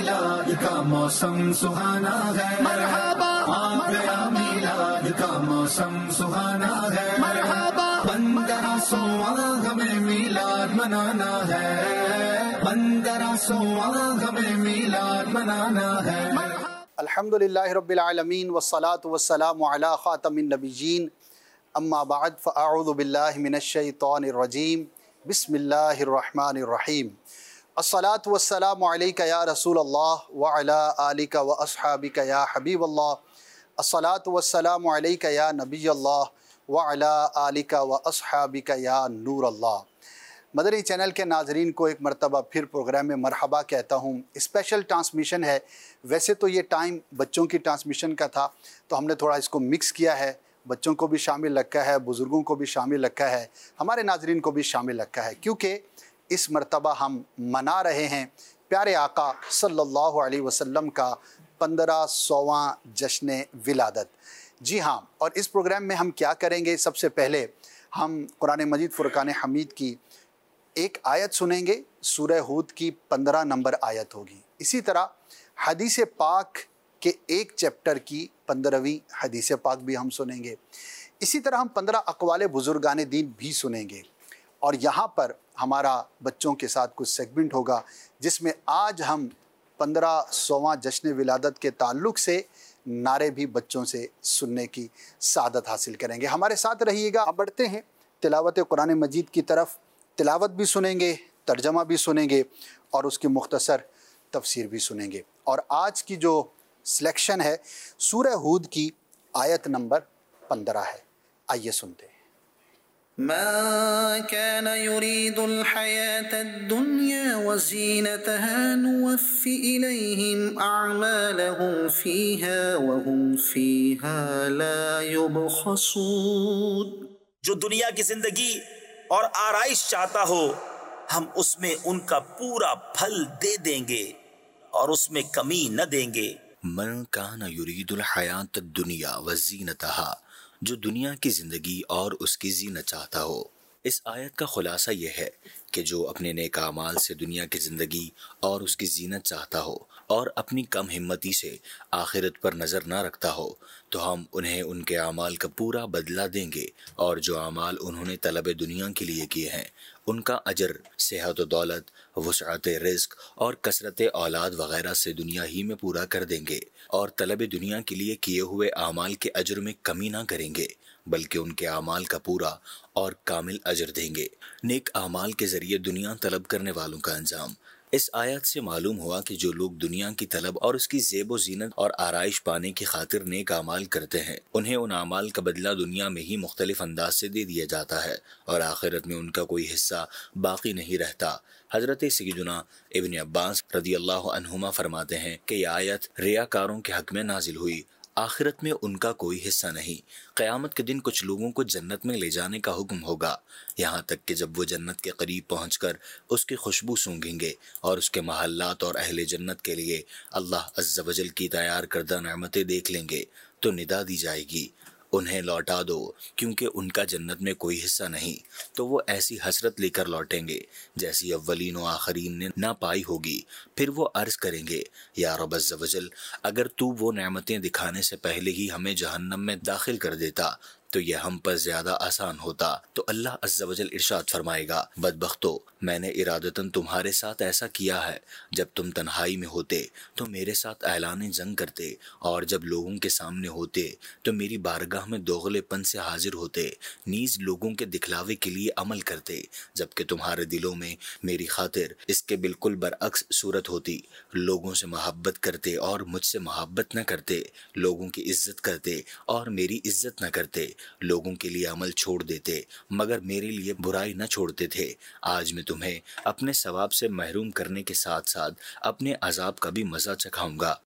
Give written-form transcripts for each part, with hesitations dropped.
میلاد کا موسم سہانا ہے, مرحبا آ گیا میلاد کا موسم سہانا ہے, مرحبا 1500واں ہمیں میلاد منانا ہے, 1500واں ہمیں میلاد منانا ہے. الحمدللہ رب العالمین والصلاة والسلام علی خاتم النبیین, اما بعد فاعوذ باللہ من الشیطان الرجیم, بسم اللہ الرحمن الرحیم. الصلاة والسلام علیک یا رسول اللہ وعلی آلک واصحابک یا حبیب اللہ, الصلاة والسلام علیک یا نبی اللہ وعلی آلک واصحابک یا نور اللہ. مدنی چینل کے ناظرین کو ایک مرتبہ پھر پروگرام میں مرحبا کہتا ہوں. اسپیشل ٹرانسمیشن ہے, ویسے تو یہ ٹائم بچوں کی ٹرانسمیشن کا تھا تو ہم نے تھوڑا اس کو مکس کیا ہے, بچوں کو بھی شامل رکھا ہے, بزرگوں کو بھی شامل رکھا ہے, ہمارے ناظرین کو بھی شامل رکھا ہے, کیونکہ اس مرتبہ ہم منا رہے ہیں پیارے آقا صلی اللہ علیہ وسلم کا 1500واں جشن ولادت. جی ہاں, اور اس پروگرام میں ہم کیا کریں گے, سب سے پہلے ہم قرآن مجید فرقان حمید کی ایک آیت سنیں گے, سورہ ہود کی 15 نمبر آیت ہوگی. اسی طرح حدیث پاک کے ایک چیپٹر کی 15ویں حدیث پاک بھی ہم سنیں گے. اسی طرح ہم 15 اقوال بزرگان دین بھی سنیں گے, اور یہاں پر ہمارا بچوں کے ساتھ کچھ سیگمنٹ ہوگا جس میں آج ہم 1500واں جشن ولادت کے تعلق سے نعرے بھی بچوں سے سننے کی سعادت حاصل کریں گے. ہمارے ساتھ رہیے گا. اب بڑھتے ہیں تلاوت قرآن مجید کی طرف. تلاوت بھی سنیں گے, ترجمہ بھی سنیں گے, اور اس کی مختصر تفسیر بھی سنیں گے. اور آج کی جو سلیکشن ہے سورہ ہود کی آیت نمبر 15 ہے. آئیے سنتے ہیں. من كان يريد الحياة الدنيا وزينتها نوفي إليهم أعمالهم فيها وهم فيها لا يبخسون. جو دنیا کی زندگی اور آرائش چاہتا ہو ہم اس میں ان کا پورا پھل دے دیں گے اور اس میں کمی نہ دیں گے. من کان یرید الحیات الدنیا وزینتہا, جو دنیا کی زندگی اور اس کی زینت چاہتا ہو. اس آیت کا خلاصہ یہ ہے کہ جو اپنے نیک اعمال سے دنیا کی زندگی اور اس کی زینت چاہتا ہو اور اپنی کم ہمتی سے آخرت پر نظر نہ رکھتا ہو تو ہم انہیں ان کے اعمال کا پورا بدلہ دیں گے, اور جو اعمال انہوں نے طلب دنیا کے لیے کیے ہیں ان کا اجر صحت و دولت, وسعت رزق اور کثرت اولاد وغیرہ سے دنیا ہی میں پورا کر دیں گے, اور طلب دنیا کے لیے کیے ہوئے اعمال کے اجر میں کمی نہ کریں گے بلکہ ان کے اعمال کا پورا اور کامل اجر دیں گے. نیک اعمال کے ذریعے دنیا طلب کرنے والوں کا انجام. اس آیت سے معلوم ہوا کہ جو لوگ دنیا کی طلب اور اس کی زیب و زینت اور آرائش پانے کی خاطر نیک اعمال کرتے ہیں انہیں ان اعمال کا بدلہ دنیا میں ہی مختلف انداز سے دے دیا جاتا ہے, اور آخرت میں ان کا کوئی حصہ باقی نہیں رہتا. حضرت سیدنا ابن عباس رضی اللہ عنہما فرماتے ہیں کہ یہ آیت ریاکاروں کے حق میں نازل ہوئی. آخرت میں ان کا کوئی حصہ نہیں. قیامت کے دن کچھ لوگوں کو جنت میں لے جانے کا حکم ہوگا, یہاں تک کہ جب وہ جنت کے قریب پہنچ کر اس کی خوشبو سونگیں گے اور اس کے محلات اور اہل جنت کے لیے اللہ عز و جل کی تیار کردہ نعمتیں دیکھ لیں گے تو ندا دی جائے گی, انہیں لوٹا دو کیونکہ ان کا جنت میں کوئی حصہ نہیں. تو وہ ایسی حسرت لے کر لوٹیں گے جیسی اولین و آخرین نے نہ پائی ہوگی. پھر وہ عرض کریں گے, یا رب عز و جل, اگر تو وہ نعمتیں دکھانے سے پہلے ہی ہمیں جہنم میں داخل کر دیتا تو یہ ہم پر زیادہ آسان ہوتا. تو اللہ عز و جل ارشاد فرمائے گا, بدبختو, میں نے ارادتاً تمہارے ساتھ ایسا کیا ہے. جب تم تنہائی میں ہوتے تو میرے ساتھ اعلان جنگ کرتے, اور جب لوگوں کے سامنے ہوتے تو میری بارگاہ میں دوغلے پن سے حاضر ہوتے, نیز لوگوں کے دکھلاوے کے لیے عمل کرتے, جبکہ تمہارے دلوں میں میری خاطر اس کے بالکل برعکس صورت ہوتی. لوگوں سے محبت کرتے اور مجھ سے محبت نہ کرتے, لوگوں کی عزت کرتے اور میری عزت نہ کرتے, لوگوں کے لیے عمل چھوڑ دیتے مگر میرے لیے برائی نہ چھوڑتے تھے. آج میں تمہیں اپنے ثواب سے محروم کرنے کے ساتھ ساتھ اپنے عذاب کا بھی مزہ چکھاؤں گا.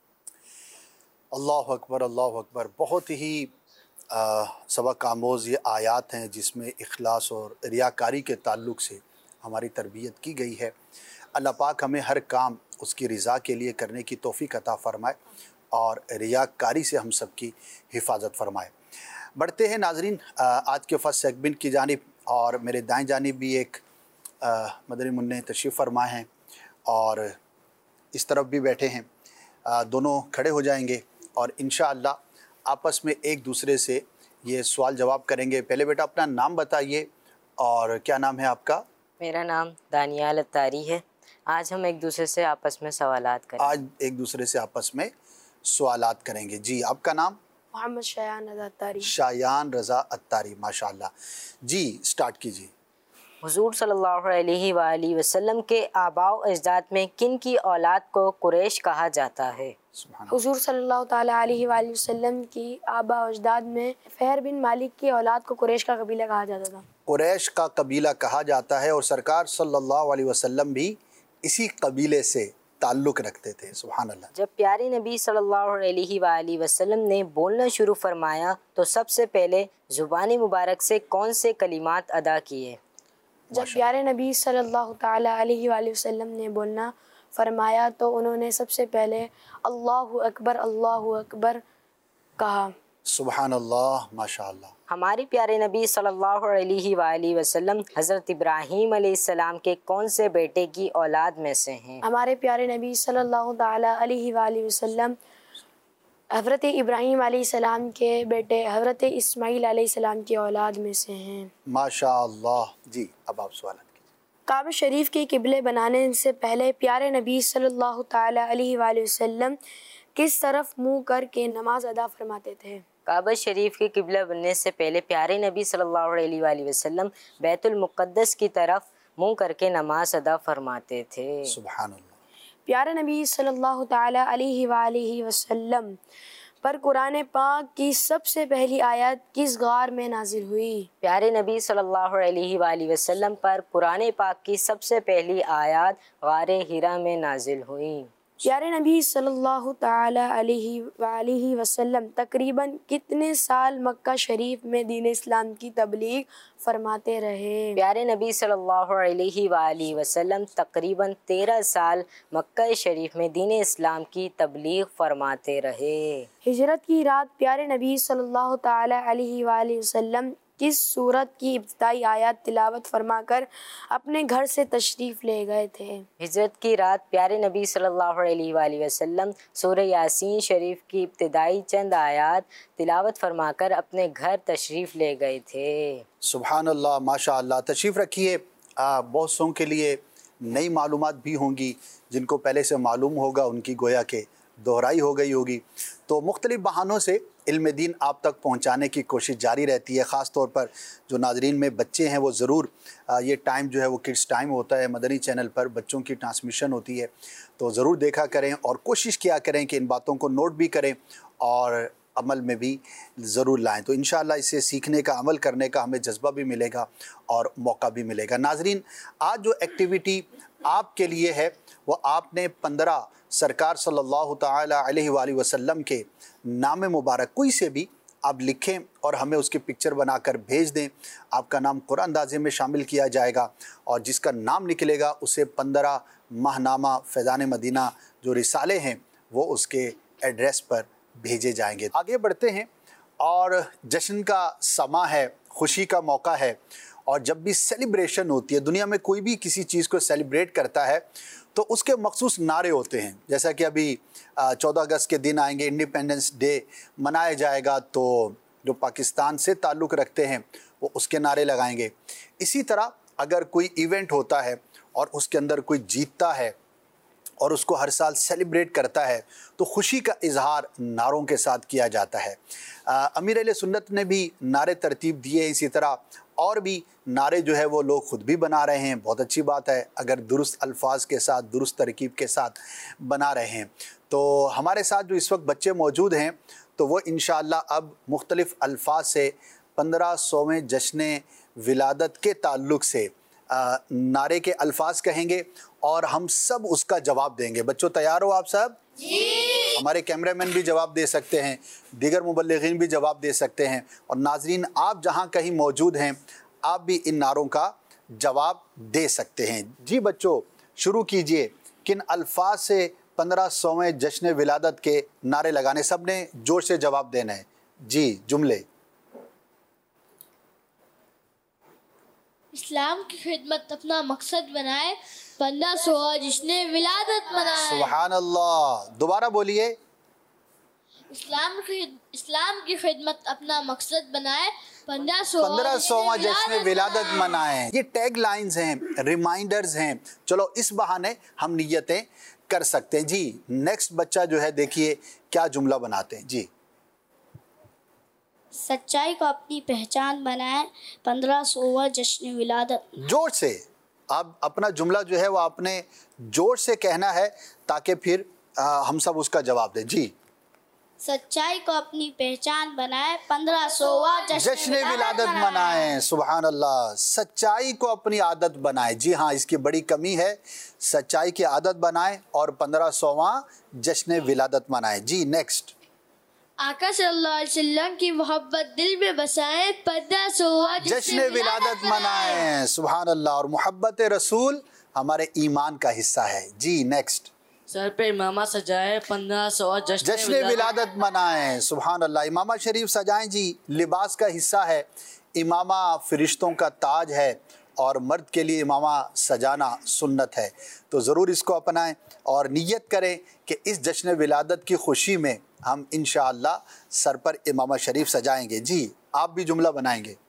اللہ اکبر, اللہ اکبر. بہت ہی سبق آموز یہ آیات ہیں جس میں اخلاص اور ریاکاری کے تعلق سے ہماری تربیت کی گئی ہے. اللہ پاک ہمیں ہر کام اس کی رضا کے لیے کرنے کی توفیق عطا فرمائے اور ریاکاری سے ہم سب کی حفاظت فرمائے. بڑھتے ہیں ناظرین آج کے فرسٹ سیگمنٹ کی جانب, اور میرے دائیں جانب بھی ایک مدنی منع تشریف فرما ہیں, اور इस तरफ भी बैठे हैं, दोनों खड़े हो जाएंगे और इंशाअल्लाह आपस में एक दूसरे से ये सवाल जवाब करेंगे। पहले बेटा अपना नाम बताइए और क्या नाम है आपका? मेरा नाम दानियाल अत्तारी है। आज हम एक दूसरे से आपस में सवालात करेंगे। आज एक दूसरे से आपस में सवालात करेंगे। जी, आपका नाम? मोहम्मद शायान रज़ा अत्तारी। शायान रज़ा अत्तारी, माशाअल्लाह। जी, स्टार्ट कीजिए। हुजूर सल्लल्लाहु अलैहि वसल्लम के आबाओ अजदाद में किन की औलाद को कुरैश कहा जाता है? हुजूर सल्लल्लाहु ताला अलैहि वसल्लम की आबा अजदाद में फ़हर बिन मालिक की औलाद को कुरैश का कबीला कहा जाता था। कुरैश का कबीला कहा जाता है और सरकार सल्लल्लाहु अलैहि वसल्लम भी इसी कबीले से ताल्लुक़ रखते थे। सुभान अल्लाह। जब प्यारे नबी सल्लल्लाहु अलैहि वसल्लम ने बोलना शुरू फरमाया तो सबसे पहले ज़ुबानी मुबारक से कौन से कलिमात अदा किए? जब प्यारे नबी सल्लल्लाहु ताला अलैहि वसल्लम ने बोलना फरमाया तो उन्होंने सबसे पहले अल्लाहु अकबर कहा। सुभान अल्लाह, माशाअल्लाह। हमारे प्यारे नबी सल्लल्लाहु अलैहि वसल्लम हज़रत इब्राहीम अलैहिस्सलाम के कौन से बेटे की औलाद में से हैं? हमारे प्यारे नबी सल्लल्लाहु ताला अलैहि वसल्लम हज़रत इब्राहीम अलैहिस्सलाम के बेटे हज़रत इस्माईल अलैहिस्सलाम की औलाद में से हैं। माशाअल्लाह। जी, अब आप सवाल कीजिए। काबा शरीफ के किबले बनाने से पहले प्यारे नबी सल्लल्लाहु ताला अलैहि वसल्लम किस तरफ मुँह करके नमाज अदा फरमाते थे? काबा शरीफ के किबला बनने से पहले प्यारे नबी सल्लल्लाहु अलैहि वसल्लम बैतुल मुक़द्दस की तरफ मुँह करके नमाज अदा फरमाते थे। सुभान अल्लाह। प्यारे नबी सल्लल्लाहु ताला अलैहि वसल्लम पर कुरान पाक की सबसे पहली आयत किस गार में नाजिल हुई? प्यारे नबी सल्लल्लाहु अलैहि वसल्लम पर कुरान पाक की सबसे पहली आयत गारे हिरा में नाजिल हुई। प्यारे नबी सल्लल्लाहु ताला अलैहि वसल्लम तकरीबन कितने साल मक्का शरीफ में दीन इस्लाम की तबलीग फरमाते रहे? प्यारे नबी सल्लल्लाहु अलैहि वसल्लम तकरीबन 13 साल मक्का शरीफ में दीन इस्लाम की तबलीग फरमाते रहे। हिजरत की रात प्यारे नबी सल्लल्लाहु ताला अलैहि वसल्लम किस सूरत की इब्तिदाई आयत तिलावत फरमाकर अपने घर से तशरीफ़ ले गए थे? हिजरत की रात प्यारे नबी सल्लल्लाहु अलैहि वसल्लम सूरह यासीन शरीफ की इब्तिदाई चंद आयत तिलावत फरमाकर अपने घर तशरीफ़ ले गए थे। सुभान अल्लाह, माशाअल्लाह। तशरीफ़ रखिए। बहुत सों के लिए नई मालूमात भी होंगी, जिनको पहले से मालूम होगा उनकी गोया के दोहराई हो गई होगी। तो मुख्तलिफ़ बहानों से इल्म दीन आप तक पहुंचाने की कोशिश जारी रहती है। ख़ास तौर पर जो नाज़रीन में बच्चे हैं वो ज़रूर ये टाइम जो है वो किड्स टाइम होता है, मदनी चैनल पर बच्चों की ट्रांसमिशन होती है, तो ज़रूर देखा करें और कोशिश किया करें कि इन बातों को नोट भी करें और अमल में भी ज़रूर लाएं। तो इंशाअल्लाह इससे सीखने का, अमल करने का हमें जज्बा भी मिलेगा और मौका भी मिलेगा। नाज़रीन, आज जो एक्टिविटी आपके लिए है वो आपने 15 सरकार सल्लल्लाहु ताला अलैहि वसल्लम के नाम मुबारक कोई से भी आप लिखें और हमें उसकी पिक्चर बनाकर भेज दें। आपका नाम कुरान अंदाज़े में शामिल किया जाएगा और जिसका नाम निकलेगा उसे 15 माहनामा फैज़ान मदीना जो रिसाले हैं वो उसके एड्रेस पर भेजे जाएंगे। आगे बढ़ते हैं और जश्न का समा है, खुशी का मौका है और जब भी सेलिब्रेशन होती है, दुनिया में कोई भी किसी चीज़ को सेलिब्रेट करता है तो उसके मखसूस नारे होते हैं। जैसा कि अभी 14 अगस्त के दिन आएंगे, इंडिपेंडेंस डे मनाया जाएगा, तो जो पाकिस्तान से ताल्लुक़ रखते हैं वो उसके नारे लगाएंगे। इसी तरह अगर कोई इवेंट होता है और उसके अंदर कोई जीतता है और उसको हर साल सेलिब्रेट करता है तो खुशी का इजहार नारों के साथ किया जाता है। अमीर अहले सुन्नत ने भी नारे तरतीब दिए, इसी तरह और भी नारे जो है वो लोग ख़ुद भी बना रहे हैं। बहुत अच्छी बात है अगर दुरुस्त अल्फाज के साथ, दुरुस्त तरकीब के साथ बना रहे हैं। तो हमारे साथ जो इस वक्त बच्चे मौजूद हैं तो वो इंशाअल्लाह अब मुख्तलिफ़ अल्फाज से 1500वें जश्न विलादत के ताल्लुक़ से नारे के अल्फाज कहेंगे और हम सब उसका जवाब देंगे। बच्चों तैयार हो आप सब? जी। हमारे कैमरामैन भी जवाब दे सकते हैं, दीगर मुबल्लिगीन भी जवाब दे सकते हैं और नाजरीन आप जहां कहीं मौजूद हैं आप भी इन नारों का जवाब दे सकते हैं। जी बच्चों शुरू कीजिए। किन अल्फाज से 1500वें जश्न विलादत के नारे लगाने? सब ने जोर से जवाब देना है। जी जुमले। इस्लाम की खिदमत अपना मकसद बनाए, 1500 جشن ولادت منائے. سبحان اللہ. دوبارہ بولیے. اسلام کی خدمت اپنا مقصد بنائے. 1500واں جشن ولادت منائیں. یہ ٹیگ لائنز ہیں, ریمائنڈرز ہیں. چلو اس بہانے ہم نیتیں کر سکتے ہیں. جی نیکسٹ بچہ جو ہے دیکھیے کیا جملہ بناتے ہیں. جی سچائی کو اپنی پہچان بنائے. 1500واں جشن ولادت. جوڑ سے آپ اپنا جملہ جو ہے وہ آپ نے جوڑ سے کہنا ہے تاکہ پھر ہم سب اس کا جواب دیں. جی سچائی کو اپنی پہچان بنائے. 1500واں جشن ولادت منائیں. سبحان اللہ. سچائی کو اپنی عادت بنائیں. جی ہاں, اس کی بڑی کمی ہے. سچائی کی عادت بنائیں اور 1500واں جشن ولادت منائیں. جی نیکسٹ. آقا صلی اللہ علیہ وسلم کی محبت دل میں بسائے. 1500واں جشن ولادت منائیں. سبحان اللہ. اور محبت رسول ہمارے ایمان کا حصہ ہے. جی نیکسٹ. سر پہ امامہ سجائے. 1500واں جشن ولادت منائیں. سبحان اللہ. امامہ شریف سجائیں. جی لباس کا حصہ ہے. امامہ فرشتوں کا تاج ہے اور مرد کے لیے امامہ سجانا سنت ہے. تو ضرور اس کو اپنائیں اور نیت کریں کہ اس جشن ولادت کی خوشی میں ہم انشاءاللہ سر پر امامہ شریف سجائیں گے. جی آپ بھی جملہ بنائیں گے.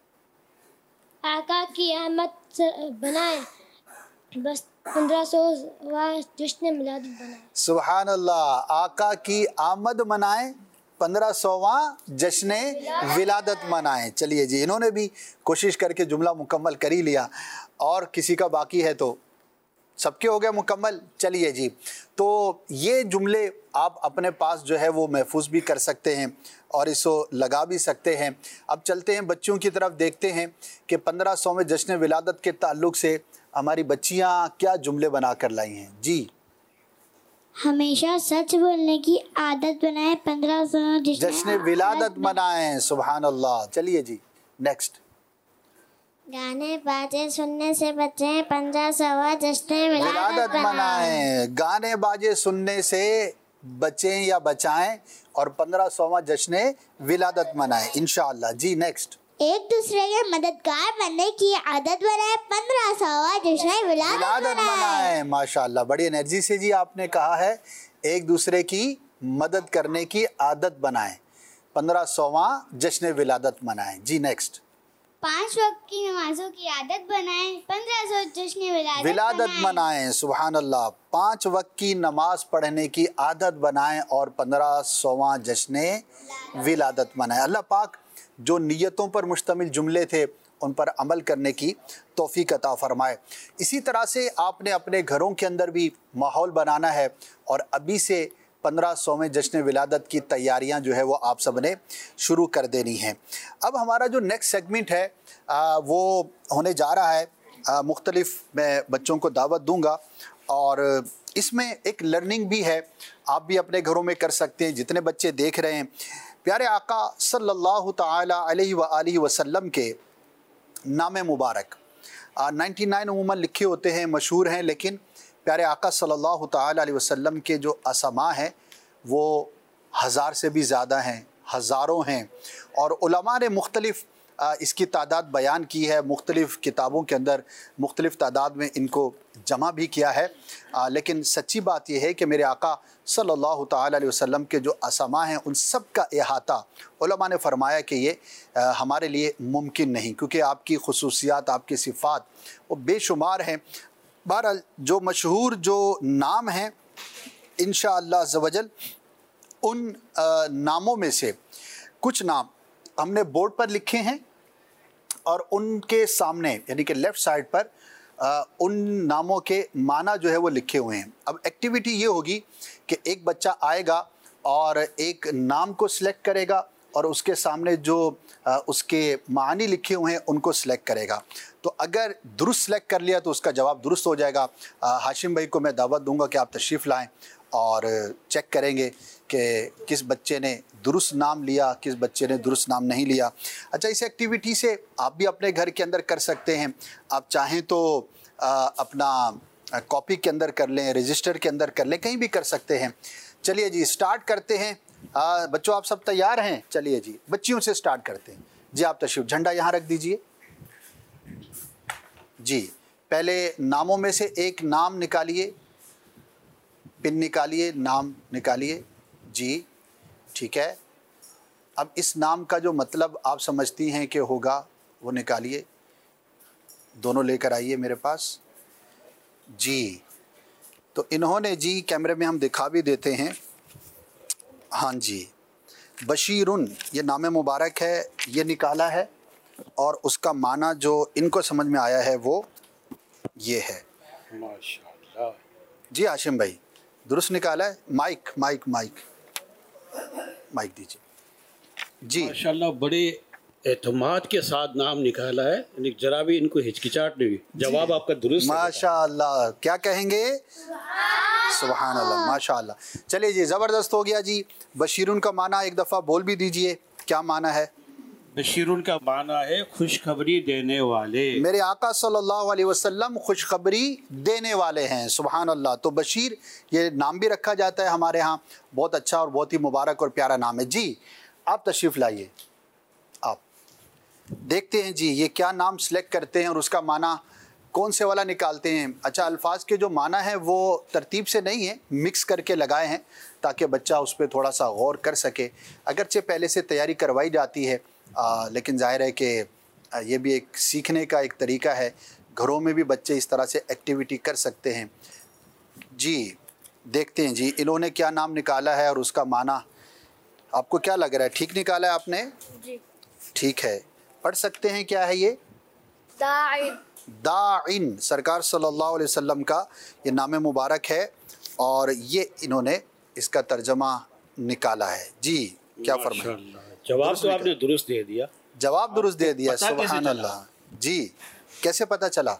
آقا کی آمد بنائے. بس 1500واں جشن ولادت بنائے. سبحان اللہ. آقا کی آمد منائیں. 1500واں جشن ولادت منائیں. چلیے جی انہوں نے بھی کوشش کر کے جملہ مکمل کر ہی لیا. اور کسی کا باقی ہے تو سب کے ہو گئے مکمل. چلیے جی تو یہ جملے آپ اپنے پاس جو ہے وہ محفوظ بھی کر سکتے ہیں اور اس کو لگا بھی سکتے ہیں. اب چلتے ہیں بچیوں کی طرف, دیکھتے ہیں کہ 1500ویں جشن ولادت کے تعلق سے ہماری بچیاں کیا جملے بنا کر لائی ہیں. جی ہمیشہ سچ بولنے کی عادت بنائے. 1500واں جشن ولادت منائیں. سبحان اللہ. چلیے جی نیکسٹ. گانے باجے سننے سے بچیں. 1500واں جشن ولادت منائیں. گانے باجے سننے سے بچیں یا بچائیں اور 1500واں جشن ولادت منائیں انشاءاللہ. جی نیکسٹ. ایک دوسرے کے مددگار بننے کی عادت بنائے. 1500واں جشن ولادت منائیں. ماشاءاللہ بڑی انرجی سے جی آپ نے کہا ہے ایک دوسرے کی مدد کرنے کی عادت بنائیں. 1500واں جشن ولادت منائیں. جی نیکسٹ. 5 وقت کی نمازوں کی عادت بنائیں. 1500 جشن ولادت منائیں. سبحان اللہ. 5 وقت کی نماز پڑھنے کی عادت بنائیں اور 1500واں جشن ولادت منائیں. اللہ پاک جو نیتوں پر مشتمل جملے تھے ان پر عمل کرنے کی توفیق عطا فرمائے. اسی طرح سے آپ نے اپنے گھروں کے اندر بھی ماحول بنانا ہے اور ابھی سے 1500ویں جشن ولادت کی تیاریاں جو ہے وہ آپ سب نے شروع کر دینی ہیں. اب ہمارا جو نیکسٹ سیگمنٹ ہے وہ ہونے جا رہا ہے. مختلف میں بچوں کو دعوت دوں گا اور اس میں ایک لرننگ بھی ہے. آپ بھی اپنے گھروں میں کر سکتے ہیں. جتنے بچے دیکھ رہے ہیں پیارے آقا صلی اللہ تعالی علیہ وآلہ وسلم کے نام مبارک 99 عموماً لکھے ہوتے ہیں, مشہور ہیں, لیکن پیارے آقا صلی اللہ تعالی علیہ وسلم کے جو اسماء ہیں وہ 1000 سے بھی زیادہ ہیں, ہزاروں ہیں. اور علماء نے مختلف اس کی تعداد بیان کی ہے, مختلف کتابوں کے اندر مختلف تعداد میں ان کو جمع بھی کیا ہے. لیکن سچی بات یہ ہے کہ میرے آقا صلی اللہ تعالی علیہ وسلم کے جو اسماء ہیں ان سب کا احاطہ علماء نے فرمایا کہ یہ ہمارے لیے ممکن نہیں, کیونکہ آپ کی خصوصیات, آپ کی صفات وہ بے شمار ہیں. بہرحال جو مشہور جو نام ہیں انشاءاللہ عز و جل ان ناموں میں سے کچھ نام ہم نے بورڈ پر لکھے ہیں اور ان کے سامنے یعنی کہ لیفٹ سائڈ پر ان ناموں کے معنی جو ہے وہ لکھے ہوئے ہیں. اب ایکٹیویٹی یہ ہوگی کہ ایک بچہ آئے گا اور ایک نام کو سلیکٹ کرے گا اور اس کے سامنے جو اس کے معنی لکھے ہوئے ہیں ان کو سلیکٹ کرے گا. تو اگر درست سلیکٹ کر لیا تو اس کا جواب درست ہو جائے گا. ہاشم بھائی کو میں دعوت دوں گا کہ آپ تشریف لائیں اور چیک کریں گے کہ کس بچے نے درست نام لیا, کس بچے نے درست نام نہیں لیا. اچھا, اس ایکٹیویٹی سے آپ بھی اپنے گھر کے اندر کر سکتے ہیں. آپ چاہیں تو اپنا کاپی کے اندر کر لیں, رجسٹر کے اندر کر لیں, کہیں بھی کر سکتے ہیں. چلیے جی اسٹارٹ کرتے ہیں. بچوں آپ سب تیار ہیں؟ چلیے جی بچیوں سے اسٹارٹ کرتے ہیں. جی آپ تشریف, جھنڈا یہاں رکھ دیجئے. جی पहले नामों में से एक नाम निकालिए, पिन निकालिए, नाम निकालिए। जी ठीक है। अब इस नाम का जो मतलब आप समझती हैं कि होगा वो निकालिए, दोनों लेकर आइए मेरे पास। जी तो इन्होंने जी कैमरे में हम दिखा भी देते हैं। हाँ जी, बशीरुन ये नाम मुबारक है, ये निकाला है और उसका माना जो इनको समझ में आया है वो ये है। माशाअल्लाह। जी आशिम भाई दुरुस्त निकाला है। माइक माइक माइक माइक दीजिए। जी माशाअल्लाह, बड़े एतमाद के साथ नाम निकाला है, यानी जरा भी इनको हिचकिचाहट नहीं हुई। जवाब आपका दुरुस्त है। माशाअल्लाह, क्या कहेंगे? सुभान अल्लाह, माशाअल्लाह। चलिए जी, ज़बरदस्त हो गया जी। बशीरुन का माना एक दफ़ा बोल भी दीजिए, क्या माना है? बशीरुन का माना है खुशखबरी देने वाले। मेरे आका सल्लल्लाहु अलैहि वसल्लम खुशखबरी देने वाले हैं। सुभान अल्लाह। तो बशीर ये नाम भी रखा जाता है हमारे यहाँ, बहुत अच्छा और बहुत ही मुबारक और प्यारा नाम है। जी आप तशरीफ़ लाइए, आप देखते हैं जी ये क्या नाम सेलेक्ट करते हैं और उसका माना कौन से वाला निकालते हैं। अच्छा, अल्फाज के जो माना है वो तरतीब से नहीं है, मिक्स करके लगाए हैं ताकि बच्चा उस पर थोड़ा सा गौर कर सके। अगरचे पहले से तैयारी करवाई जाती है, लेकिन ज़ाहिर है कि ये भी एक सीखने का एक तरीका है। घरों में भी बच्चे इस तरह से एक्टिविटी कर सकते हैं। जी देखते हैं जी इन्होंने क्या नाम निकाला है और उसका माना आपको क्या लग रहा है? ठीक निकाला है आपने? जी ठीक है, पढ़ सकते हैं। क्या है ये? दाइन। दाइन, सरकार सल्लल्लाहु अलैहि वसल्लम का ये नाम मुबारक है और ये इन्होंने इसका तर्जमा निकाला है। जी क्या फरमाएं? जवाब तो आपने दुरुस्त दे दिया। जवाब दुरुस्त दे दिया। पता कैसे सुभान चला? अल्लाह। जी कैसे पता चला?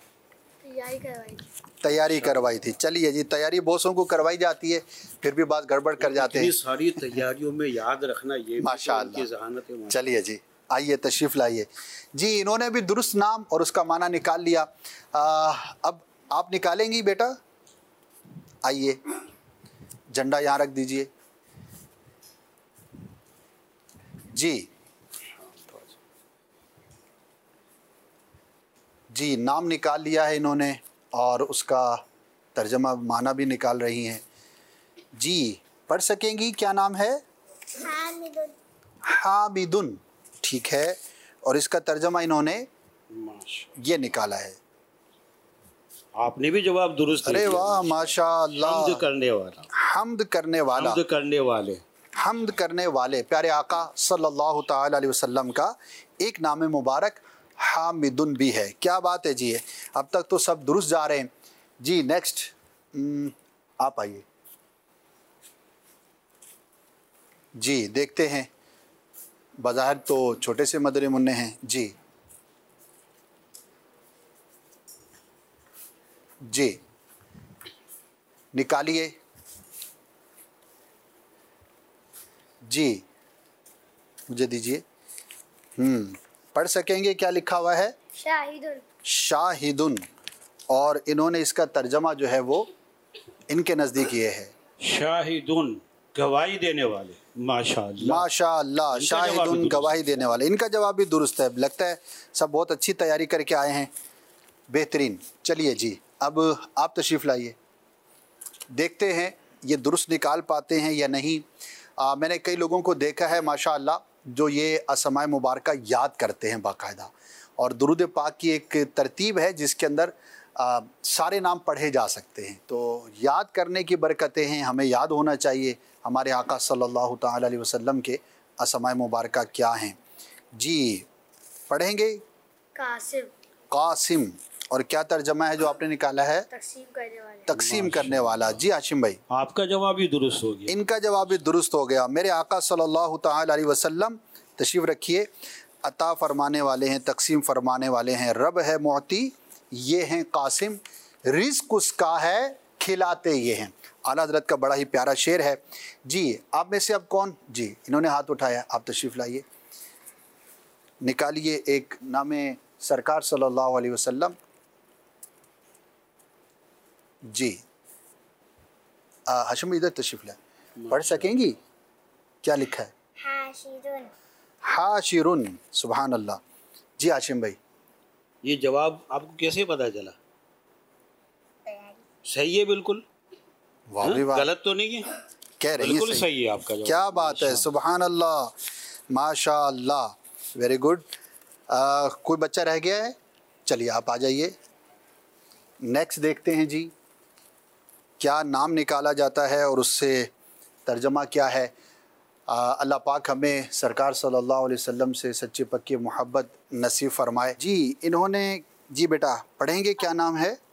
तैयारी करवाई थी। चलिए जी, तैयारी बोसों को करवाई जाती है, फिर भी बात गड़बड़ कर जाते हैं। सारी तैयारियों में याद रखना ये माशाअल्लाह। ज़हानत है। चलिए जी, आइए तशरीफ़ लाइए। जी इन्होंने भी दुरुस्त नाम और उसका माना निकाल लिया। अब आप निकालेंगी बेटा? आइए, झंडा यहाँ रख दीजिए। जी जी नाम निकाल लिया है इन्होंने और उसका तर्जमा माना भी निकाल रही हैं। जी पढ़ सकेंगी? क्या नाम है? हामिदुन। हामिदुन, ठीक है। और इसका तर्जमा इन्होंने ये निकाला है। आपने भी जवाब दुरुस्त अरे वाह, माशाअल्लाह। हम्द करने वाला। हम्द करने वाला। हम्द करने वाले। हम्द करने वाले प्यारे आका सल्लल्लाहु ताला अलैहि वसल्लम का एक नाम मुबारक हामिदुन भी है। क्या बात है जी। अब तक तो सब दुरुस्त जा रहे हैं जी। नेक्स्ट आप आइए जी, देखते हैं। बाज़ाहिर तो छोटे से मदरे मुन्ने हैं। जी जी निकालिए। जी मुझे दीजिए। पढ़ सकेंगे? क्या लिखा हुआ है? शाहिदुन। शाहिदुन। और इन्होंने इसका तर्जमा जो है वो इनके नज़दीक ये है शाहिदुन, गवाही देने वाले। माशाअल्लाह माशाअल्लाह, शाहिदुन गवाही देने वाले। इनका जवाब भी दुरुस्त है। लगता है सब बहुत अच्छी तैयारी करके आए हैं, बेहतरीन। चलिए जी, अब आप तशरीफ़ लाइए, देखते हैं ये दुरुस्त निकाल पाते हैं या नहीं। मैंने कई लोगों को देखा है माशाअल्लाह जो ये असमाए मुबारका याद करते हैं बाकायदा, और दुरूद पाक की एक तरतीब है जिसके अंदर सारे नाम पढ़े जा सकते हैं। तो याद करने की बरकतें हैं, हमें याद होना चाहिए हमारे आका सल्लल्लाहु ताला अलैहि वसल्लम के असमाए मुबारका क्या हैं। जी पढ़ेंगे? कासिम। कासिम। और क्या तर्जमा है जो आपने निकाला है? तकसीम करने वाले। तकसीम करने वाला। जी हाशिम भाई, आपका जवाब भी दुरुस्त हो गया। इनका जवाब भी दुरुस्त हो गया। मेरे आका सल्लल्लाहु ताला अलैहि वसल्लम तशरीफ़ रखिए, अता फरमाने वाले हैं, तकसीम फरमाने वाले हैं। रब है मुअती, ये हैं कासिम, रिज़्क़ उसका है, खिलाते ये हैं। आला हज़रत का बड़ा ही प्यारा शेर है। जी आप में से अब कौन? जी इन्होंने हाथ उठाया, आप तशरीफ़ लाइए, निकालिए एक नाम सरकार सल्लल्लाहु अलैहि वसल्लम। जी हाशिम इधर तशरीफ़ लाए, पढ़ सकेंगी? क्या लिखा है? हाशिरुन। हाशिरुन, सुभान अल्लाह। जी हाशिम भाई, ये जवाब आपको कैसे पता चला? صحیح ہے بالکل. واہ واہ, غلط تو نہیں ہے, کہہ رہی بالکل ہیں صحیح ہے آپ کا جواب. کیا بات ہے, سبحان اللہ, ماشاء اللہ, ویری گڈ. کوئی بچہ رہ گیا ہے؟ چلیے آپ آ جائیے. نیکسٹ دیکھتے ہیں جی, کیا نام نکالا جاتا ہے اور اس سے ترجمہ کیا ہے. اللہ پاک ہمیں سرکار صلی اللہ علیہ وسلم سے سچی پکی محبت نصیب فرمائے. جی انہوں نے, جی بیٹا پڑھیں گے, کیا نام ہے؟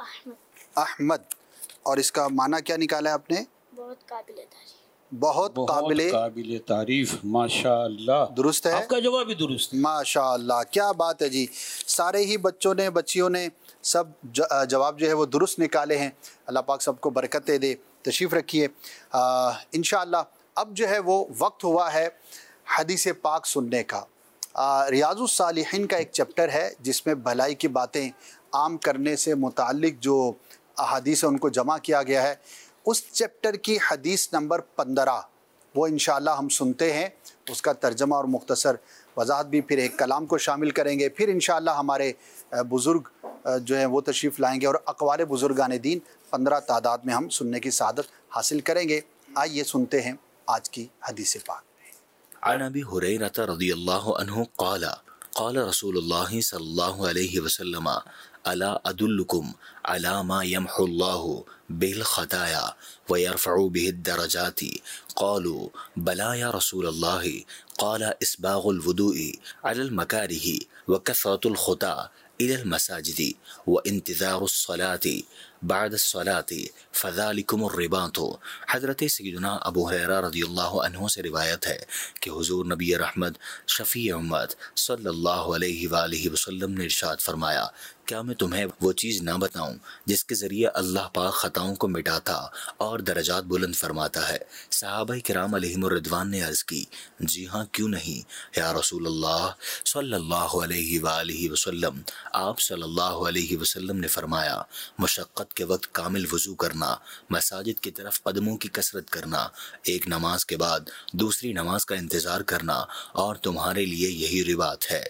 احمد. اور اس کا معنی کیا نکالا ہے آپ نے؟ بہت قابل تعریف. بہت قابل تعریف. ماشاء اللہ, درست ہے, آپ کا جواب بھی درست ہے. ماشاء اللہ, کیا بات ہے جی. سارے ہی بچوں نے, بچیوں نے سب جواب جو ہے وہ درست نکالے ہیں. اللہ پاک سب کو برکتیں دے. تشریف رکھیے. انشاءاللہ اب جو ہے وہ وقت ہوا ہے حدیث پاک سننے کا. ریاض الصالحین کا ایک چیپٹر ہے جس میں بھلائی کی باتیں عام کرنے سے متعلق جو احادیث ان کو جمع کیا گیا ہے. اس چیپٹر کی حدیث نمبر 15 وہ انشاءاللہ ہم سنتے ہیں. اس کا ترجمہ اور مختصر وضاحت بھی پھر ایک کلام کو شامل کریں گے. پھر انشاءاللہ ہمارے بزرگ جو ہیں وہ تشریف لائیں گے اور اقوال بزرگان دین 15 تعداد میں ہم سننے کی سعادت حاصل کریں گے. آئیے سنتے ہیں آج کی حدیث پاک. عن ابی ہریرہ رضی اللہ عنہ قال قال رسول اللہ صلی اللہ علیہ وسلم الا ادلکم علی ما یمحو اللہ به الخطایا ویرفع به الدرجات قالوا بلا یا رسول اللہ قال اسباغ الوضوء علی المکارہ وکثرة الخطا الى المساجد وانتظار الصلاة بعد الصلاة فذلكم الرباط. حضرت سیدنا ابو ہریرہ رضی اللہ عنہ سے روایت ہے کہ حضور نبی رحمت شفیع امت صلی اللہ علیہ وآلہ وسلم نے ارشاد فرمایا, کیا میں تمہیں وہ چیز نہ بتاؤں جس کے ذریعے اللہ پاک خطاؤں کو مٹاتا اور درجات بلند فرماتا ہے؟ صحابہ کرام علیہم الرضوان نے عرض کی, جی ہاں کیوں نہیں یا رسول اللہ صلی اللہ علیہ وآلہ وسلم. آپ صلی اللہ علیہ وسلم نے فرمایا, مشقت کے وقت کامل وضو کرنا, مساجد کی طرف قدموں کی کثرت کرنا, ایک نماز کے بعد دوسری نماز کا انتظار کرنا, اور تمہارے لیے یہی رباط ہے.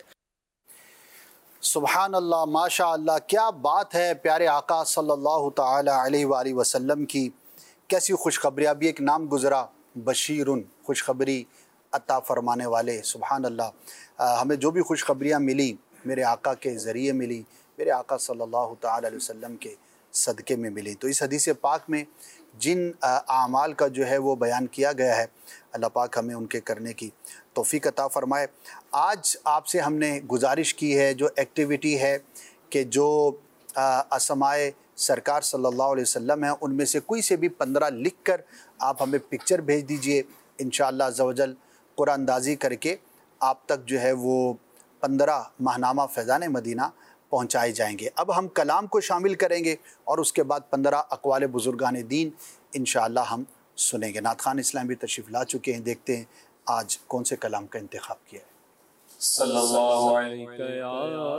سبحان اللہ, ماشاء اللہ, کیا بات ہے. پیارے آقا صلی اللہ تعالی علیہ وآلہ وسلم کی کیسی خوشخبری. ابھی ایک نام گزرا, بشیرن, خوشخبری عطا فرمانے والے. سبحان اللہ, ہمیں جو بھی خوشخبریاں ملی میرے آقا کے ذریعے ملی, میرے آقا صلی اللہ تعالی علیہ وسلم کے صدقے میں ملی. تو اس حدیث پاک میں جن اعمال کا جو ہے وہ بیان کیا گیا ہے, اللہ پاک ہمیں ان کے کرنے کی توفیق عطا فرمائے. آج آپ سے ہم نے گزارش کی ہے, جو ایکٹیویٹی ہے کہ جو اسمائے سرکار صلی اللہ علیہ وسلم ہیں ان میں سے کوئی سے بھی 15 لکھ کر آپ ہمیں پکچر بھیج دیجئے. انشاءاللہ عز و جل قرآن اندازی کر کے آپ تک جو ہے وہ 15 ماہنامہ فیضان مدینہ پہنچائے جائیں گے. اب ہم کلام کو شامل کریں گے اور اس کے بعد 15 اقوال بزرگان دین انشاءاللہ ہم سنیں گے. نعت خوان اسلام بھی تشریف لا چکے ہیں, دیکھتے ہیں آج کون سے کلام کا انتخاب کیا ہے. صلی اللہ علیہ یا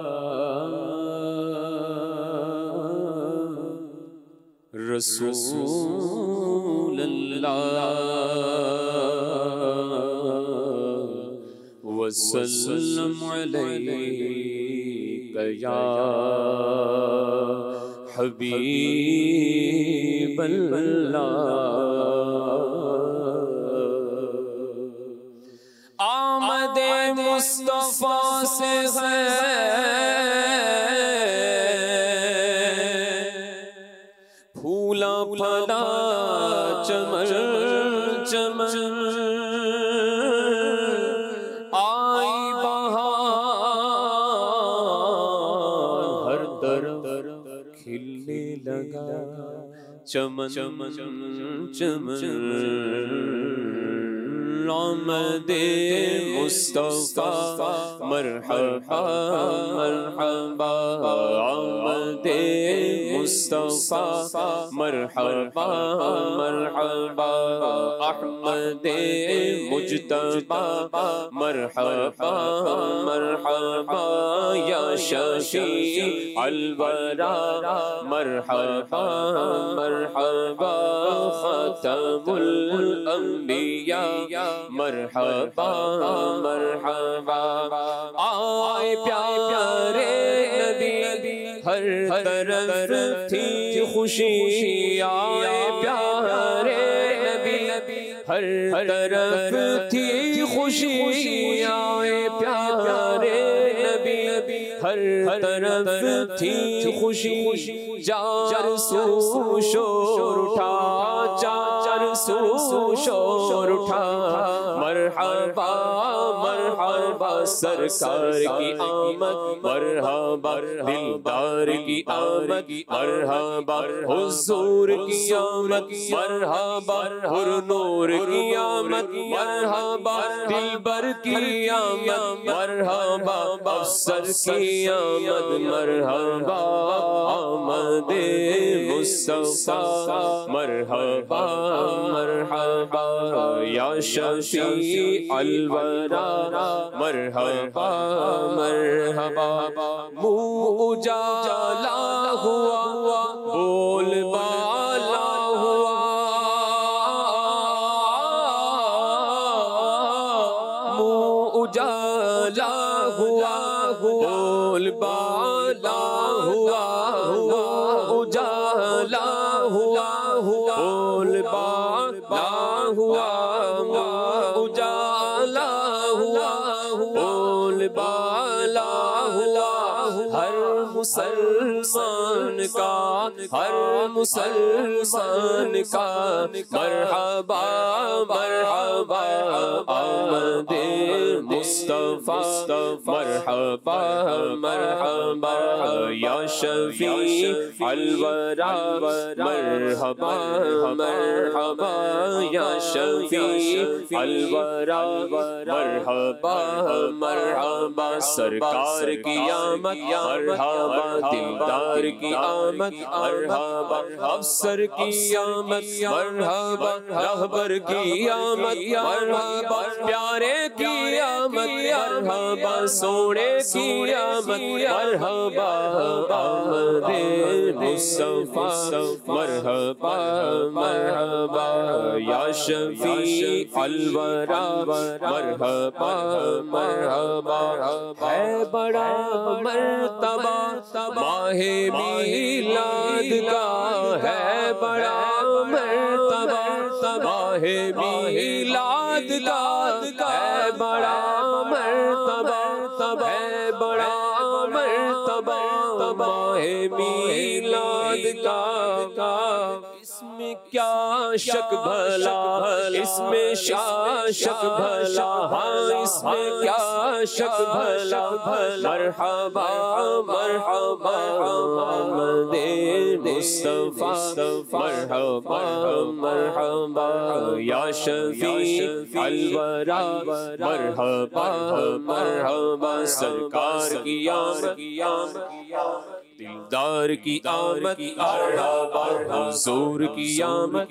رسول اللہ وسلم علیک یا حبیب اللہ. آمد مصطفیٰ سے ہے پھولا پھلا چمن چمن, آئی بہار ہر طرف کھلنے لگا چمن چمن. آمد مصطفیٰ مرحبا مرحبا, آمد مصطفیٰ مرحبا مرحبا, احمد مجتبی مرحبا مرحبا, یا شفیع الورا مرحبا مرحبا, خاتم الانبیاء مرحبا مرحبا. آئے پیارے نبی ہر طرف تھی خوشی آئے پیارے نبی ہر طرف تھی خوشی آئے پیارے نبی ہر طرف تھی خوشی چار سو شور اٹھا چار سو شور اٹھا مرحبا مرحبا سرکار کی آمد مرحبا دلدار کی آمد مرحبا حضور کی آمد مرحبا پر نور کی آمد مرحبا دلبر کی آمد مرحبا افسر کی آمد مرحبا آمد مصطفیٰ مرحبا مرحبا یا شفیع الورا مرحبا مرحبا منہ اجالا ہوا بول بالا ہوا منہ اجالا ہوا بول بالا ہوا اجالا ہوا بول بالا ہوا اجالا ہوا بول بالا ہوا ہر مسلمان کا ہر مسلمان کا مرحبا مرحبا آمد مصطفیٰ مرحبا مرحبا یا شفیع الورا مرحبا مرحبا یا شفیع الورا مرحبا مرحبا سرکار کی آمد مرحبا دلدار کی آمد مرحبا افسر کی آمد مرحبا رہبر کی آمد مرحبا پیارے کی آمد مرحبا سونے کی آمد مرحبا آمد مصطفیٰ مرحبا مرحبا یا شفیع الورا مرحبا مرحبا ہے بڑا مرتبہ ماہ میلاد کا ہے بڑا مرتبہ ماہ میلاد کا ہے بڑا مرتبہ ہے بڑا مرتبہ ماہ میلاد کا اس میں کیا شک بھلا اس میں شک بھلا ہاں اس میں کیا شک بھلا مرحبا مرحبا آمد مصطفیٰ مرحبا مرحبا یا شفیع الورا مرحبا مرحبا سرکار کی آمد دلدار کی آمد مرحبا حضور کی آمد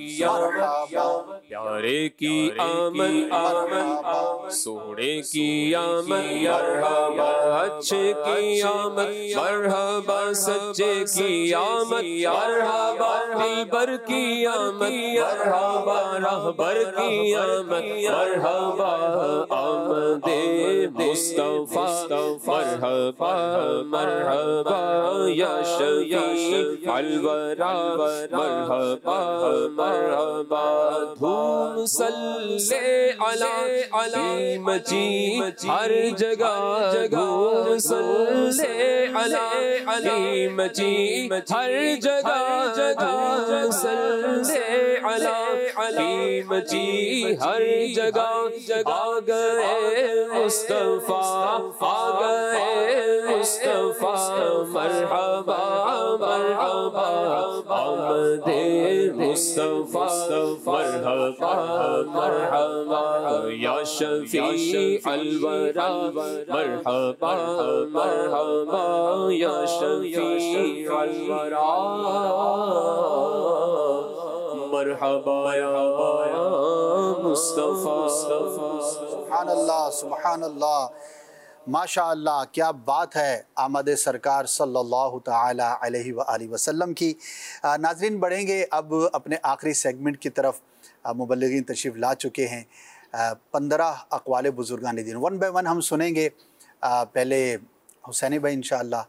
پیارے کی آمد سونے کی آمد مرحبا اچھے کی آمد مرحبا سچے کی آمد مرحبا دلبر کی آمد مرحبا رہبر کی آمد مرحبا آمد مصطفیٰ مرحبا مرحبا یا شفیع الورا مرحبا مرحبا دھوم صلی علی مچی ہر جگہ دھوم صلی علی مچی ہر جگہ دھوم صلی علی مچی ہر جگہ آ گئے مصطفیٰ آ گئے مصطفیٰ مرحبا مرحبا آمد مصطفیٰ مرحبا مرحبا یا شفیع الورا مرحبا مرحبا یا شفیع الورا مرحبا یا مصطفیٰ سبحان اللہ سبحان اللہ ماشاء اللہ کیا بات ہے آمد سرکار صلی اللہ تعالی علیہ وآلہ وسلم کی۔ ناظرین بڑھیں گے اب اپنے آخری سیگمنٹ کی طرف۔ مبلغین تشریف لا چکے ہیں 15 اقوال بزرگان دین، ون بائی ون ہم سنیں گے۔ پہلے حسینی بھائی انشاءاللہ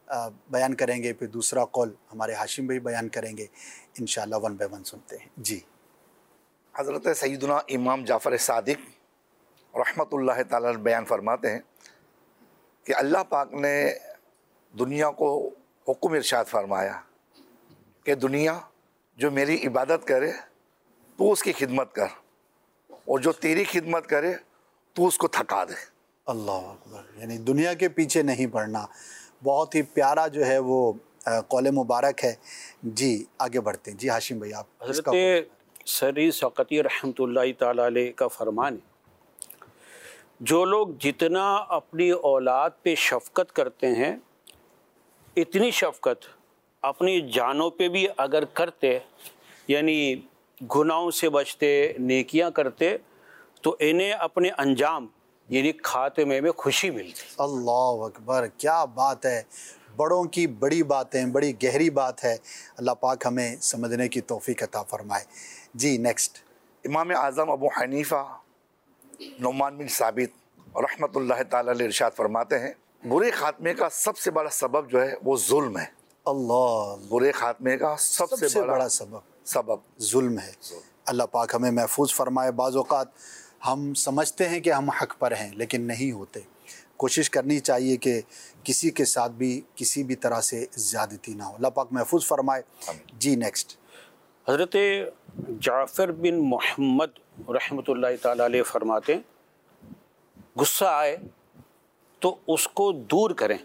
بیان کریں گے، پھر دوسرا قول ہمارے ہاشم بھائی بیان کریں گے، انشاءاللہ ون بائی ون سنتے ہیں. جی حضرت سیدنا امام جعفر صادق رحمۃ اللہ تعالی بیان فرماتے ہیں کہ اللہ پاک نے دنیا کو حکم ارشاد فرمایا کہ دنیا جو میری عبادت کرے تو اس کی خدمت کر، اور جو تیری خدمت کرے تو اس کو تھکا دے. اللہ اکبر، یعنی دنیا کے پیچھے نہیں پڑنا. بہت ہی پیارا جو ہے وہ قول مبارک ہے. جی آگے بڑھتے ہیں. جی ہاشم بھائی آپ. حضرت سری سقطی رحمۃ اللہ تعالی علیہ کا فرمان ہے، جو لوگ جتنا اپنی اولاد پہ شفقت کرتے ہیں اتنی شفقت اپنی جانوں پہ بھی اگر کرتے، یعنی گناہوں سے بچتے، نیکیاں کرتے، تو انہیں اپنے انجام یعنی خاتمے میں خوشی ملتی. اللہ اکبر، کیا بات ہے. بڑوں کی بڑی باتیں، بڑی گہری بات ہے. اللہ پاک ہمیں سمجھنے کی توفیق عطا فرمائے. جی نیکسٹ. امام اعظم ابو حنیفہ نعمان بن ثابت رحمۃ اللہ تعالی علیہ ارشاد فرماتے ہیں برے خاتمے کا سب سے بڑا سبب جو ہے وہ ظلم ہے. اللہ، برے خاتمے کا سب سے بڑا سبب ظلم ہے. اللہ پاک ہمیں محفوظ فرمائے. بعض اوقات ہم سمجھتے ہیں کہ ہم حق پر ہیں لیکن نہیں ہوتے. کوشش کرنی چاہیے کہ کسی کے ساتھ بھی کسی بھی طرح سے زیادتی نہ ہو. اللہ پاک محفوظ فرمائے. جی نیکسٹ. حضرت جعفر بن محمد رحمۃ اللہ تعالی علیہ فرماتے ہیں غصہ آئے تو اس کو دور کریں،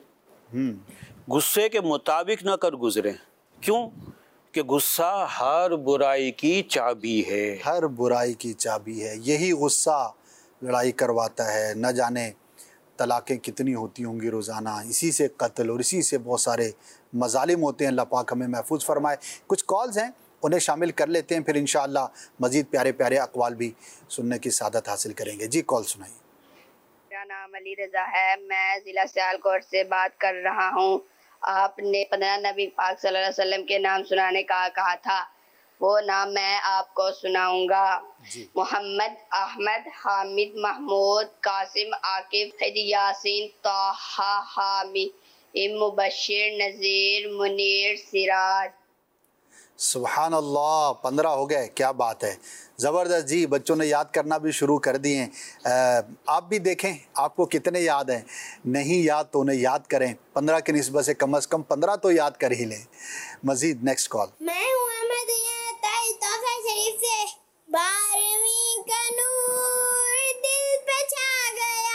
غصے کے مطابق نہ کر گزریں. کیوں کہ غصہ ہر برائی کی چابی ہے. ہر برائی کی چابی ہے. یہی غصہ لڑائی کرواتا ہے. نہ جانے طلاقیں کتنی ہوتی ہوں گی روزانہ، اسی سے قتل اور اسی سے بہت سارے مظالم ہوتے ہیں. اللہ پاک ہمیں محفوظ فرمائے. کچھ کالز ہیں انہیں شامل کر لیتے ہیں، پھر انشاءاللہ مزید پیارے پیارے اقوال بھی سننے کی سعادت حاصل کریں گے. جی کال سنائیے. میرا نام علی رضا ہے، میں ضلع سیالکوٹ سے بات کر رہا ہوں. آپ نے 15 نبی پاک صلی اللہ علیہ وسلم کے نام سنانے کا کہا تھا، وہ نام میں آپ کو سناؤں گا. محمد، احمد، حامد، محمود، قاسم، عاقب، یاسین، طہ، حامد، مبشر، نذیر، منیر، سراج. سبحان اللہ، 15 ہو گئے. کیا بات ہے، زبردست. جی بچوں نے یاد کرنا بھی شروع کر دیے. آپ بھی دیکھیں آپ کو کتنے یاد ہیں. نہیں یاد تو انہیں یاد کریں. 15 کی نسبت سے کم از کم 15 تو یاد کر ہی لیں. مزید نیکسٹ کال. میں ہوں احمد تحفہ شریف سے. 12ویں کا نور دل پہ چھا گیا،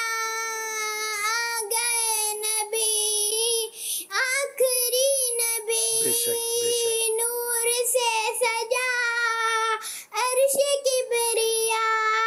آ گئے نبی آخری نبی، نور سے سجا عرش کبریا،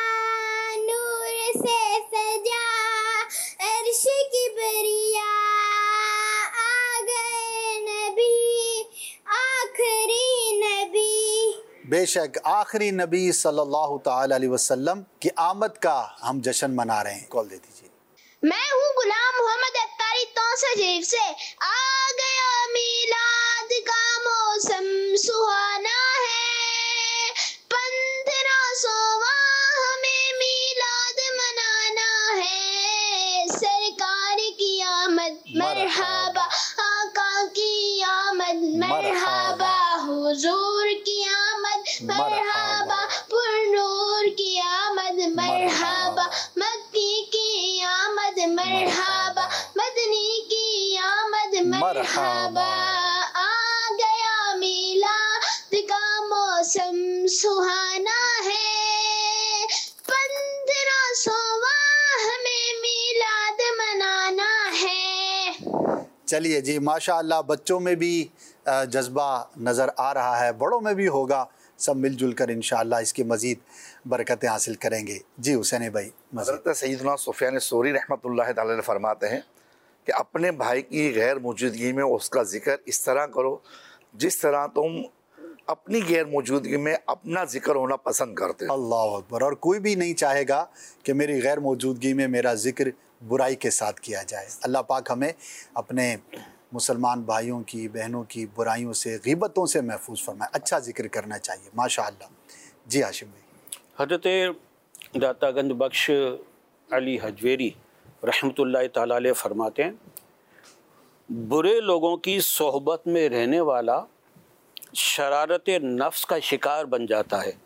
نور سے سجا عرش کبریا، آ گئے نبی آخری نبی. بے شک آخری نبی صلی اللہ تعالی علیہ وسلم کی آمد کا ہم جشن منا رہے ہیں. کال دے دیجیے. میں ہوں غلام محمد اتاری توسہ شریف سے. آ گیا میلاد کا موسم سہانا ہے، 1500واں ہمیں میلاد منانا ہے. سرکار کی آمد مرحبا، آقا کی آمد مرحبا، حضور کی آمد مرحبا، پر نور کی آمد مرحبا، مکی کی آمد مرحبا، مدنی کی آمد مرحبا. آ گیا میلاد کا موسم سہانا ہے، 1500واں ہمیں میلاد منانا ہے. چلیے جی ماشاء اللہ، بچوں میں بھی جذبہ نظر آ رہا ہے، بڑوں میں بھی ہوگا. سب مل جل کر انشاءاللہ اس کی مزید برکتیں حاصل کریں گے. جی حسین بھائی. حضرت سیدنا سفیان ثوری رحمۃ اللہ تعالی علیہ فرماتے ہیں کہ اپنے بھائی کی غیر موجودگی میں اس کا ذکر اس طرح کرو جس طرح تم اپنی غیر موجودگی میں اپنا ذکر ہونا پسند کرتے ہو. اللہ اکبر. اور کوئی بھی نہیں چاہے گا کہ میری غیر موجودگی میں میرا ذکر برائی کے ساتھ کیا جائے. اللہ پاک ہمیں اپنے مسلمان بھائیوں کی بہنوں کی برائیوں سے غیبتوں سے محفوظ فرمائے. اچھا ذکر کرنا چاہیے ماشاء اللہ. جی ہاشم بھائی. حضرت داتا گنج بخش علی حجویری رحمۃ اللہ تعالی علیہ فرماتے ہیں برے لوگوں کی صحبت میں رہنے والا شرارت نفس کا شکار بن جاتا ہے۔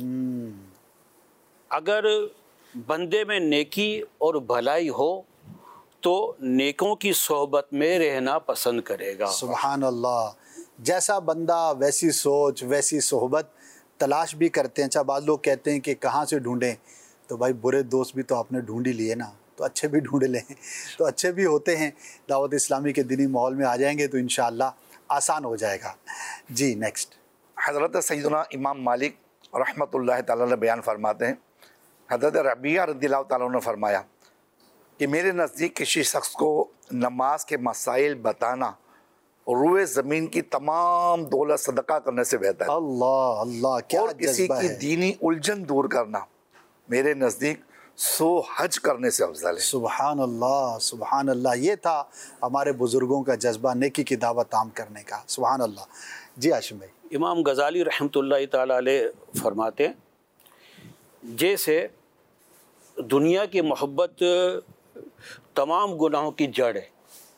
اگر بندے میں نیکی اور بھلائی ہو تو نیکوں کی صحبت میں رہنا پسند کرے گا۔ سبحان اللہ، جیسا بندہ ویسی سوچ ویسی صحبت تلاش بھی کرتے ہیں۔ بعض لوگ کہتے ہیں کہ کہاں سے ڈھونڈیں، تو بھائی برے دوست بھی تو آپ نے ڈھونڈ ہی لیے نا، تو اچھے بھی ڈھونڈ لیں تو اچھے بھی ہوتے ہیں۔ دعوت اسلامی کے دینی ماحول میں آ جائیں گے تو انشاءاللہ آسان ہو جائے گا۔ جی نیکسٹ۔ حضرت سیدنا امام مالک رحمۃ اللہ تعالیٰ نے بیان فرماتے ہیں، حضرت ربیعہ رضی اللہ تعالیٰ نے فرمایا کہ میرے نزدیک کسی شخص کو نماز کے مسائل بتانا روئے زمین کی تمام دولت صدقہ کرنے سے بہتر ہے۔ اللہ اللہ، کیا اور کسی جذبہ کی ہے۔ دینی الجھن دور کرنا میرے نزدیک 100 حج کرنے سے افضل ہے۔ سبحان اللہ سبحان اللہ، یہ تھا ہمارے بزرگوں کا جذبہ، نیکی کی دعوت عام کرنے کا۔ سبحان اللہ۔ جی ہاشم بھائی۔ امام غزالی رحمۃ اللہ تعالیٰ علیہ فرماتے ہیں، جیسے دنیا کی محبت تمام گناہوں کی جڑ ہے،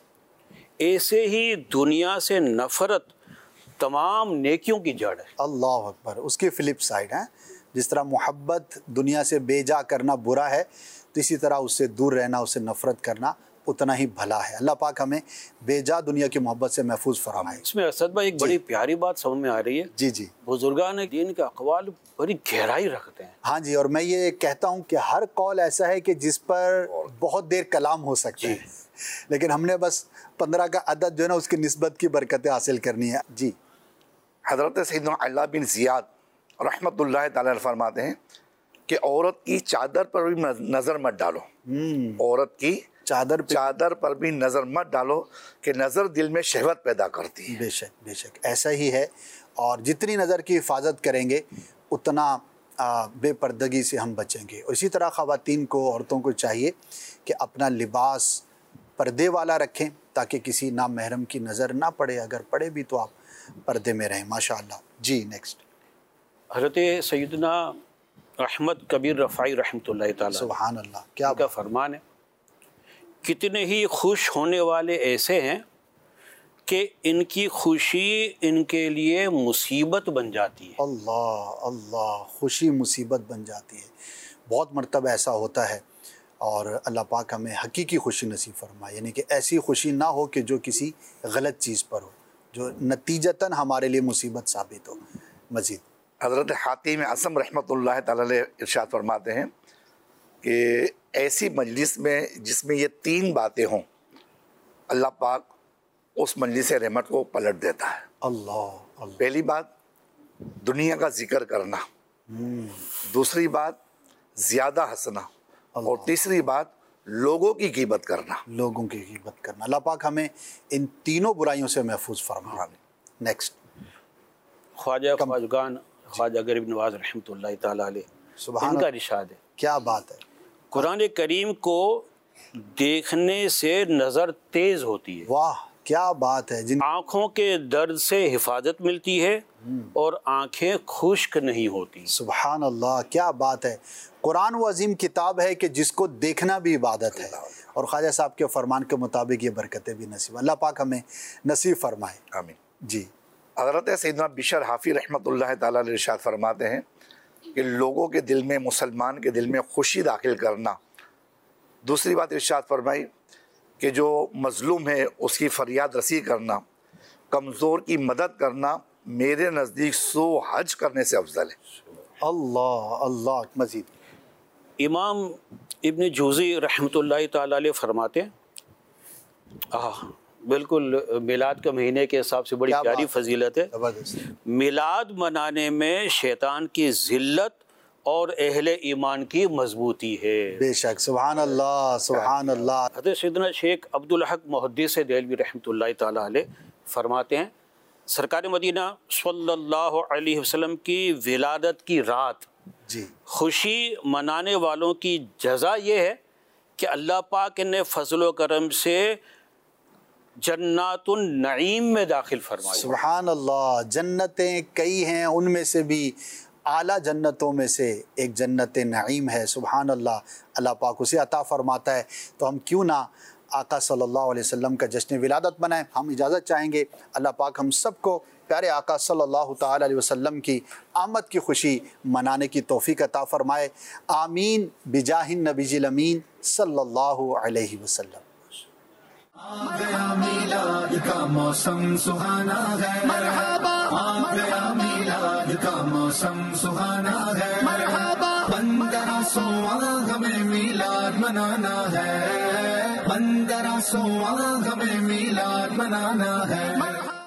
ایسے ہی دنیا سے نفرت تمام نیکیوں کی جڑ ہے۔ اللہ اکبر، اس کی فلپ سائڈ ہے۔ جس طرح محبت دنیا سے بے جا کرنا برا ہے، تو اسی طرح اس سے دور رہنا، اس سے نفرت کرنا اتنا ہی بھلا ہے۔ اللہ پاک ہمیں بے جا دنیا کی محبت سے محفوظ فرمائے۔ اس میں اسد بھائی ایک بڑی پیاری بات سمجھ میں آ رہی ہے۔ جی جی، بزرگان دین کے اقوال بڑی گہرائی رکھتے ہیں۔ ہاں جی، اور میں یہ کہتا ہوں کہ ہر قول ایسا ہے کہ جس پر بہت دیر کلام ہو سکتا ہے، لیکن ہم نے بس 15 کا عدد جو ہے نا اس کی نسبت کی برکتیں حاصل کرنی ہے۔ جی، حضرت سیدنا علاء بن زیاد رحمۃ اللہ تعالیٰ فرماتے ہیں کہ عورت کی چادر پر بھی نظر مت ڈالو، عورت کی چادر پر بھی نظر مت ڈالو کہ نظر دل میں شہوت پیدا کرتی ہے۔ بے شک بے شک، ایسا ہی ہے، اور جتنی نظر کی حفاظت کریں گے اتنا بے پردگی سے ہم بچیں گے۔ اور اسی طرح خواتین کو، عورتوں کو چاہیے کہ اپنا لباس پردے والا رکھیں تاکہ کسی نامحرم کی نظر نہ پڑے، اگر پڑے بھی تو آپ پردے میں رہیں۔ ماشاءاللہ۔ جی نیکسٹ۔ حضرت سیدنا احمد کبیر رفاعی رحمۃ اللہ تعالیٰ، سبحان اللہ، کیا کا فرمان ہے، کتنے ہی خوش ہونے والے ایسے ہیں کہ ان کی خوشی ان کے لیے مصیبت بن جاتی ہے۔ اللہ اللہ، خوشی مصیبت بن جاتی ہے۔ بہت مرتبہ ایسا ہوتا ہے، اور اللہ پاک ہمیں حقیقی خوشی نصیب فرمائے، یعنی کہ ایسی خوشی نہ ہو کہ جو کسی غلط چیز پر ہو، جو نتیجتاً ہمارے لیے مصیبت ثابت ہو۔ مزید حضرت حاتم اعصم رحمۃ اللہ تعالیٰ علیہ ارشاد فرماتے ہیں کہ ایسی مجلس میں جس میں یہ 3 باتیں ہوں، اللہ پاک اس مجلس رحمت کو پلٹ دیتا ہے۔ اللہ اللہ۔ پہلی بات دنیا کا ذکر کرنا، دوسری بات زیادہ ہنسنا، اور تیسری بات لوگوں کی غیبت کرنا۔ لوگوں کی غیبت کرنا۔ اللہ پاک ہمیں ان تینوں برائیوں سے محفوظ فرمائے۔ نیکسٹ۔ خواجہ غریب نواز رحمۃ اللہ تعالیٰ علیہ، ان کا ارشاد ہے، کیا بات ہے، قرآن کریم کو دیکھنے سے نظر تیز ہوتی ہے۔ واہ کیا بات ہے۔ جن آنکھوں کے درد سے حفاظت ملتی ہے اور آنکھیں خشک نہیں ہوتی۔ سبحان اللہ، کیا بات ہے۔ قرآن وہ عظیم کتاب ہے کہ جس کو دیکھنا بھی عبادت ہے، اور خواجہ صاحب کے فرمان کے مطابق یہ برکتیں بھی نصیب۔ اللہ پاک ہمیں نصیب فرمائے۔ آمین۔ جی۔ حضرت سیدنا بشر حافی رحمۃ اللہ تعالیٰ علیہ ارشاد فرماتے ہیں کہ لوگوں کے دل میں، مسلمان کے دل میں خوشی داخل کرنا۔ دوسری بات ارشاد فرمائی کہ جو مظلوم ہے اس کی فریاد رسی کرنا، کمزور کی مدد کرنا میرے نزدیک 100 حج کرنے سے افضل ہے۔ اللہ اللہ۔ مزید امام ابن جوزی رحمۃ اللہ تعالیٰ علیہ فرماتے ہیں، بالکل میلاد کا مہینے کے حساب سے بڑی پیاری فضیلت ہے۔ میلاد منانے میں شیطان کی ذلت اور اہل ایمان کی مضبوطی ہے۔ بے شک، سبحان اللہ سبحان اللہ۔ حضرت سیدنا شیخ عبدالحق محدث دہلوی رحمۃ اللہ تعالیٰ علیہ فرماتے ہیں، سرکار مدینہ صلی اللہ علیہ وسلم کی ولادت کی رات جی خوشی منانے والوں کی جزا یہ ہے کہ اللہ پاک نے فضل و کرم سے جنات النعیم میں داخل فرمایا۔ سبحان اللہ، جنتیں کئی ہیں، ان میں سے بھی اعلیٰ جنتوں میں سے ایک جنت نعیم ہے۔ سبحان اللہ، اللہ پاک اسے عطا فرماتا ہے، تو ہم کیوں نہ آقا صلی اللہ علیہ وسلم کا جشن ولادت منائیں۔ ہم اجازت چاہیں گے اللہ پاک ہم سب کو پیارے آقا صلی اللہ تعالی علیہ وسلم کی آمد کی خوشی منانے کی توفیق عطا فرمائے، آمین بجاہ النبی الامین صلی اللہ علیہ وسلم۔ آ گیا میلاد کا موسم سہانا ہے، مرحبا آ گیا میلاد کا موسم سہانا ہے، مرحبا 1500واں ہمیں میلاد منانا ہے، 1500واں ہمیں میلاد منانا ہے۔